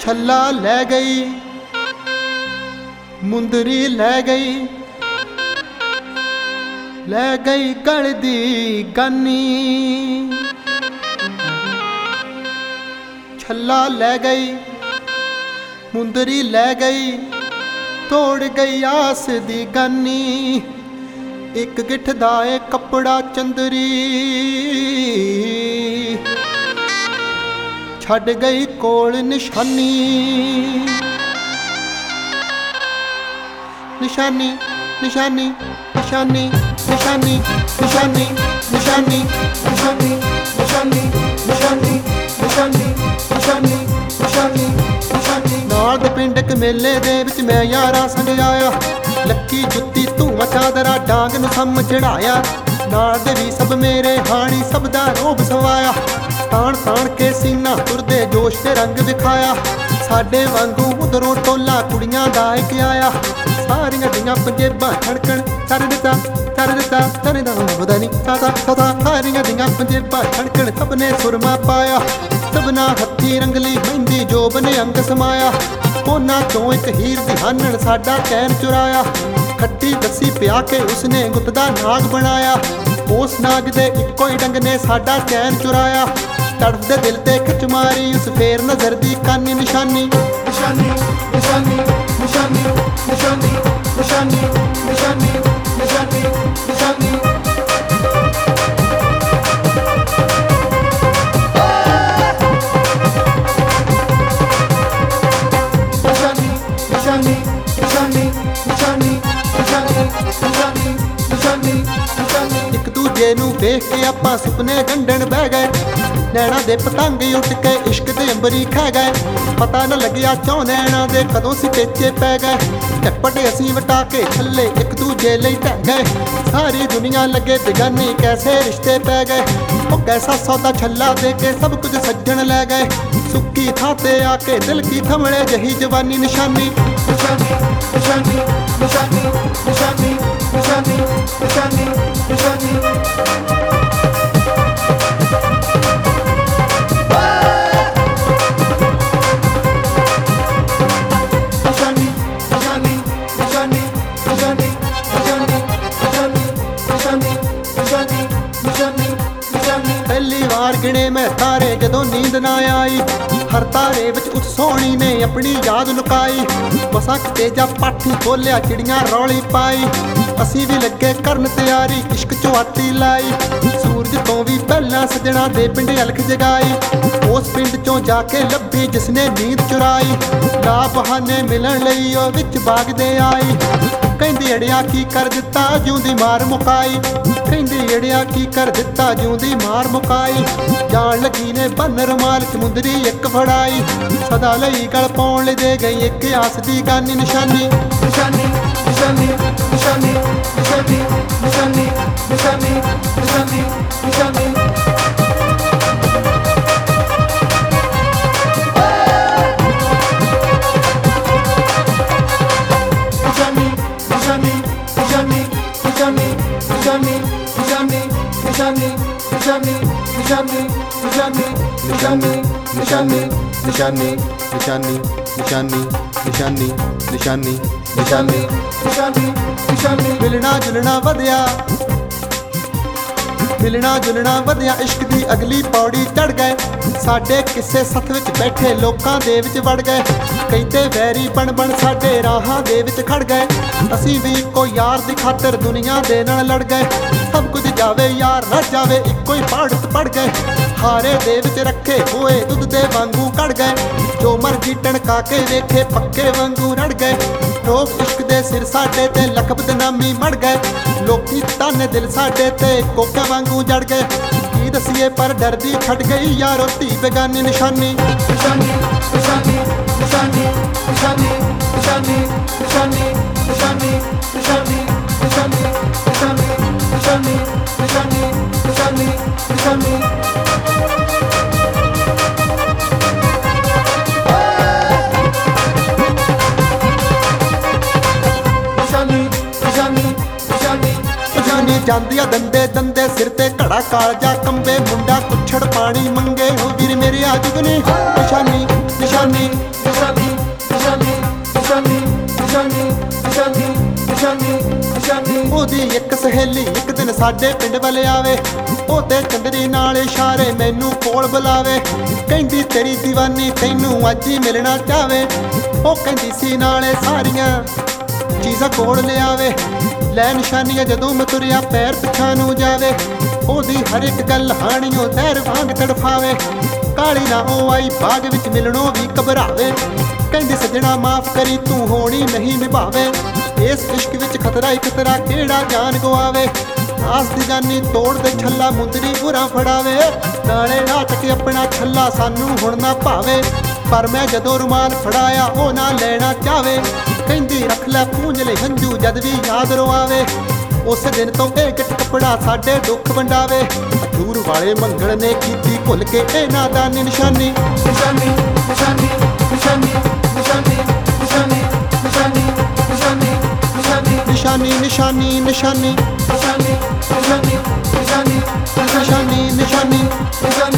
छल्ला लै गई मुंदरी लै गई गल दी गानी। छल्ला लै गई मुंदरी लै गई तोड़ गई आस दी गानी। एक गिठ दा ए कपड़ा चंदरी छड़ गई कोल निशानी। निशानी निशानी निशानी निशानी निशानी निशानी निशानी निशानी निशानी निशानी निशानी निशानी निशानी। नाल दे पिंड क मेले दे विच मैं यारां संग आया। लक्की जुत्ती धूआं चादरा डांग नूं सम चढ़ाया। नाल दे भी सब मेरे हाणी सब दा रोब सवाया। ताण ताण के सीना तुरदे जोश ते रंग विखाया। साडे वांगू उधरों टोला कुड़ियां दा इक आया। सारियां दियां पंजेबां छड़कण कर दिता तने दा पता नहीं साता साता। सारियां दियां पंजेबां छड़कण सबने सुरमा पाया। सबना हत्थी रंगली मेहंदी जोबन अंग समाया। ਉਹਨਾਂ ਚੋਂ ਇੱਕ ਹੀਰ ਦੀ ਹਾਨਣ ਸਾਡਾ ਚੈਨ ਚੁਰਾਇਆ। ਖੱਟੀ ਲੱਸੀ ਪਿਆ ਕੇ ਉਸਨੇ ਗੁੱਤ ਦਾ ਨਾਗ ਬਣਾਇਆ। ਉਸ ਨਾਗ ਦੇ ਇੱਕੋ ਹੀ ਡੰਗ ਨੇ ਸਾਡਾ ਚੈਨ ਚੁਰਾਇਆ। ਤੜਫਦੇ ਦਿਲ ਤੇ ਖਿੱਚ ਮਾਰੀ ਉਸ ਫੇਰ ਨਜ਼ਰ ਦੀ ਕਾਨੀ। ਨਿਸ਼ਾਨੀ ਨਿਸ਼ਾਨੀ ਨਿਸ਼ਾਨੀ ਨਿਸ਼ਾਨੀ ਨਿਸ਼ਾਨੀ ਨਿਸ਼ਾਨੀ ਨਿਸ਼ਾਨੀ ਨਿਸ਼ਾਨੀ ਨਿਸ਼ਾਨੀ। ਇੱਕ ਦੂਜੇ ਨੂੰ ਵੇਖ ਕੇ ਆਪਾਂ ਸੁਪਨੇ ਗੰਢਣ ਬਹਿ ਗਏ। ਨੈਣਾ ਦੇ ਪਤੰਗ ਉੱਡ ਕੇ ਇਸ਼ਕ ਦੇ ਅੰਬਰੀ ਖਹਿ ਗਏ। ਪਤਾ ਨਾ ਲੱਗਿਆ ਚੌ ਨੈਣਾ ਦੇ ਕਦੋਂ ਸੀ ਪੇਚੇ ਪੈ ਗਏ। ਝਪਟ ਅਸੀਂ ਵਟਾ ਕੇ ਥੱਲੇ ਇੱਕ ਦੂਜੇ ਲਈ ਢਹਿ ਗਏ। ਸਾਰੀ ਦੁਨੀਆ ਲੱਗੇ ਬੇਗਾਨੀ ਕੈਸੇ ਰਿਸ਼ਤੇ ਪੈ ਗਏ। ਉਹ ਕੈਸਾ ਸੌਦਾ ਛੱਲਾ ਦੇ ਕੇ ਸਭ ਕੁਝ ਸੱਜਣ ਲੈ ਗਏ। ਸੁੱਕੀ ਥਾਂ ਤੇ ਆ ਕੇ ਦਿਲ ਕੀ ਥਮੜੇ ਜਹੀ ਜਵਾਨੀ। ਨਿਸ਼ਾਨੀ ਨਿਸ਼ਾਨੀ ਨਿਸ਼ਾਨੀ ਨਿਸ਼ਾਨੀ ਨਿਸ਼ਾਨੀ ਨਿਸ਼ਾਨੀ ਨਿਸ਼ਾਨੀ ਨਿਸ਼ਾਨੀ। ਪਹਿਲੀ ਵਾਰ ਗਿਣੇ ਮੈਂ ਤਾਰੇ ਜਦੋਂ ਨੀਂਦ ਨਾ ਆਈ। ਹਰ ਤਾਰੇ ਵਿੱਚ ਉਸ ਸੋਹਣੀ ਨੇ ਆਪਣੀ ਯਾਦ ਲੁਕਾਈ। ਮਸਾਂ ਕਿਤੇ ਜਾ ਪਾਠੀ ਖੋਲਿਆ ਚਿੜੀਆਂ ਰੌਲੀ ਪਾਈ। ਅਸੀਂ ਵੀ ਲੱਗੇ ਕਰਨ ਤਿਆਰੀ ਇਸ਼ਕ ਚੁਆਤੀ ਲਾਈ। ਸੂਰਜ ਤੋਂ ਵੀ ਪਹਿਲਾਂ ਸੱਜਣਾ ਦੇ ਪਿੰਡ ਅਲਖ ਜਗਾਈ। ਉਸ ਪਿੰਡ ਚੋਂ ਜਾ ਕੇ ਲੱਭੀ ਜਿਸਨੇ ਨੀਂਦ ਚੁਰਾਈ। ਲਾ ਬਹਾਨੇ ਮਿਲਣ ਲਈ ਉਹ ਵਿੱਚ ਬਾਗਦੇ ਆਈ। ਕਹਿੰਦੀ ਅੜਿਆ ਕੀ ਕਰ ਦਿੱਤਾ ਜਿਉਂਦੀ ਮਾਰ ਮੁਕਾਈ। ਕਹਿੰਦੀ ਅੜਿਆ ਕੀ ਕਰ ਦਿੱਤਾ ਜਿਉਂਦੀ ਮਾਰ ਮੁਕਾਈ। ਜਾਣ ਲੱਗੀ ਨੇ ਬੰਨ ਰੁਮਾਲ ਚ ਮੁੰਦਰੀ ਇੱਕ ਫੜਾਈ। ਸਦਾ ਲਈ ਗਲ ਪਾਉਣ ਲਈ ਦੇ ਗਈ ਇੱਕ ਆਸ ਦੀ ਗਾਨੀ। ਨਿਸ਼ਾਨੀ ਨਿਸ਼ਾਨੀ ਨਿਸ਼ਾਨੀ ਨਿਸ਼ਾਨੀ ਨਿਸ਼ਾਨੀ ਨਿਸ਼ਾਨੀ ਨਿਸ਼ਾਨੀ ਨਿਸ਼ਾਨੀ ਨਿਸ਼ਾਨੀ। ਮਿਲਣਾ ਜੁਲਣਾ ਵਧਿਆ ਇਸ਼ਕ ਦੀ ਅਗਲੀ ਪੌੜੀ ਚੜ ਗਏ। ਸਾਡੇ ਕਿਸੇ ਸੱਥ ਵਿੱਚ ਬੈਠੇ ਲੋਕਾਂ ਦੇ ਵਿੱਚ ਵੜ ਗਏ। ਕਈ ਤੇ ਵੈਰੀ ਬਣ ਬਣ ਸਾਡੇ ਰਾਹਾਂ ਦੇ ਵਿੱਚ ਖੜ ਗਏ। ਅਸੀਂ ਵੀ ਇੱਕੋ ਯਾਰ ਦੀ ਖਾਤਰ ਦੁਨੀਆ ਦੇ ਨਾਲ ਲੜ ਗਏ। ਸਭ ਕੁਝ ਜਾਵੇ ਯਾਰ ਨਾ ਜਾਵੇ ਇੱਕੋ ਹੀ ਪਹਾੜਤ ਪੜ ਗਏ। ਹਾਰੇ ਦੇ ਵਿੱਚ ਰੱਖੇ ਹੋਏ ਦੁੱਧ ਦੇ ਵਾਂਗੂ ਕੜ ਗਏ। ਜੋ ਮਰਜੀ ਟਣਕਾ ਕੇ ਵੇਖੇ ਪੱਕੇ ਵਾਂਗੂ ਰੜ ਗਏ। ਲੋਕ ਇਸ਼ਕ ਦੇ ਸਿਰ ਸਾਡੇ ਤੇ ਲੱਖ ਬਦਨਾਮੀ ਮੜ ਗਏ। ਲੋਕੀ ਤਾਨੇ ਦਿਲ ਸਾਡੇ ਤੇ ਕੋਕਿਆਂ ਵਾਂਗੂ ਜੜ ਗਏ। ਕੀ ਦਸੀਏ ਪਰ ਡਰਦੀ ਛੱਡ ਗਈ ਯਾਰੋ ਧੀ ਬੇਗਾਨੀ। ਨਿਸ਼ਾਨੀ ਨਿਸ਼ਾਨੀ ਨਿਸ਼ਾਨੀ ਨਿਸ਼ਾਨੀ ਨਿਸ਼ਾਨੀ ਨਿਸ਼ਾਨੀ ਨਿਸ਼ਾਨੀ ਨਿਸ਼ਾਨੀ ਨਿਸ਼ਾਨੀ ਨਿਸ਼ਾਨੀ ਨਿਸ਼ਾਨੀ ਨਿਸ਼ਾਨੀ ਨਿਸ਼ਾਨੀ ਨਿਸ਼ਾਨੀ ਨਿਸ਼ਾਨੀ। ਜਾਂਦੀਆਂ ਦੰਦੇ ਦੰਦੇ ਸਿਰ ਤੇ ਘੜਾ ਕਾਲਜਾ ਕੰਬੇ। ਮੁੰਡਾ ਕੁੱਛੜ ਪਾਣੀ ਮੰਗੇ ਹੋ ਵੀਰ ਮੇਰੇ ਆ ਜੁਗਨੀ। ਨਿਸ਼ਾਨੀ ਨਿਸ਼ਾਨੀ ਨਿਸ਼ਾਨੀ ਨਿਸ਼ਾਨੀ ਨਿਸ਼ਾਨੀ ਨਿਸ਼ਾਨੀ ਨਿਸ਼ਾਨੀ ਨਿਸ਼ਾਨੀ ਨਿਸ਼ਾਨੀ। ਉਹਦੀ ਇੱਕ ਸਹੇਲੀ ਇੱਕ ਦਿਨ ਸਾਡੇ ਪਿੰਡ ਵੱਲ ਆਵੇ, ਉਹ ਤੇ ਚੰਦਰੀ ਨਾਲ ਇਸ਼ਾਰੇ ਮੈਨੂੰ ਕੋਲ ਬੁਲਾਵੇ। ਕਹਿੰਦੀ ਤੇਰੀ ਦੀਵਾਨੀ ਤੈਨੂੰ ਅੱਜ ਹੀ ਮਿਲਣਾ ਚਾਵੇ। ਉਹ ਕਹਿੰਦੀ ਸੀ ਨਾਲੇ ਸਾਰੀਆਂ ਚੀਜ਼ਾਂ ਕੋਲ ਲਿਆਵੇ। ਲੈ ਨਿਸ਼ਾਨੀਆਂ ਜਦੋਂ ਮੈਂ ਤੁਰਿਆ ਪੈਰ ਪਿੱਛਾਂ ਨੂੰ ਜਾਵੇ। ਉਹਦੀ ਹਰ ਇੱਕ ਗੱਲ ਹਾਣੀਓ ਜ਼ਹਿਰ ਵਾਂਗ ਤੜਫਾਵੇ। ਕਾਲੀ ਨਾ ਉਹ ਆਈ ਬਾਗ ਵਿੱਚ ਮਿਲਣੋਂ ਵੀ ਘਬਰਾਵੇ। ਕਹਿੰਦੀ ਸੱਜਣਾ ਮਾਫ ਕਰੀ ਤੂੰ ਹੋਣੀ ਨਹੀਂ ਨਿਭਾਵੇ। ਇਸ ਇਸ਼ਕ ਵਿੱਚ ਖਤਰਾ ਹੀ ਖਤਰਾ ਕਿਹੜਾ ਜਾਨ ਗਵਾਵੇ। ਆਸ ਦੀ ਜਾਨੀ ਤੋੜ ਦੇ ਛੱਲਾ ਮੁੰਦਰੀ ਬੁਰਾ ਫੜਾਵੇ। ਨਾਲੇ ਨਾਚ ਕੇ ਆਪਣਾ ਛੱਲਾ ਸਾਨੂੰ ਹੁਣ ਨਾ ਭਾਵੇ। ਪਰ ਮੈਂ ਜਦੋਂ ਰੁਮਾਲ ਫੜਾਇਆ ਉਹ ਨਾ ਲੈਣਾ ਚਾਵੇ। ਕਹਿੰਦੀ ਰੱਖ ਲੈ ਪੂੰਝ ਲੈ ਹੰਝੂ ਜਦ ਵੀ ਯਾਦ ਰਵਾਵੇ। ਉਸ ਦਿਨ ਤੋਂ ਇਹ ਗਿੱਟ ਕੱਪੜਾ ਸਾਡੇ ਦੁੱਖ ਵੰਡਾਵੇ। ਦੂਰ ਵਾਲੇ ਮੰਗਲ ਨੇ ਕੀਤੀ ਭੁੱਲ ਕੇ ਇਹਨਾਂ ਦਾ ਨਿਸ਼ਾਨੀ ਨਿਸ਼ਾਨੀ ਨਿਸ਼ਾਨੀ ਨਿਸ਼ਾਨੀ ਨਿਸ਼ਾਨੀ ਨਿਸ਼ਾਨੀ ਨਿਸ਼ਾਨੀ ਨਿਸ਼ਾਨੀ ਨਿਸ਼ਾਨੀ ਨਿਸ਼ਾਨੀ ਨਿਸ਼ਾਨੀ ਨਿਸ਼ਾਨੀ ਨਿਸ਼ਾਨੀ ਨਿਸ਼ਾਨੀ ਨਿਸ਼ਾਨੀ ਨਿਸ਼ਾਨੀ ਨਿਸ਼ਾਨੀ ਨਿਸ਼ਾਨੀ